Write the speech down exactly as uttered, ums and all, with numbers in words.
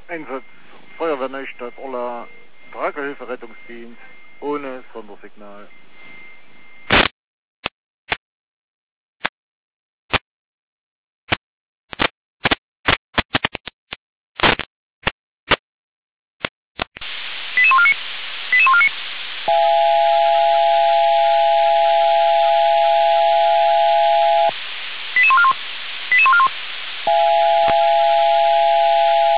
Einsatz Feuerwehr Neustadt, Orla, Tragerhilfe Rettungsdienst, ohne Sondersignal.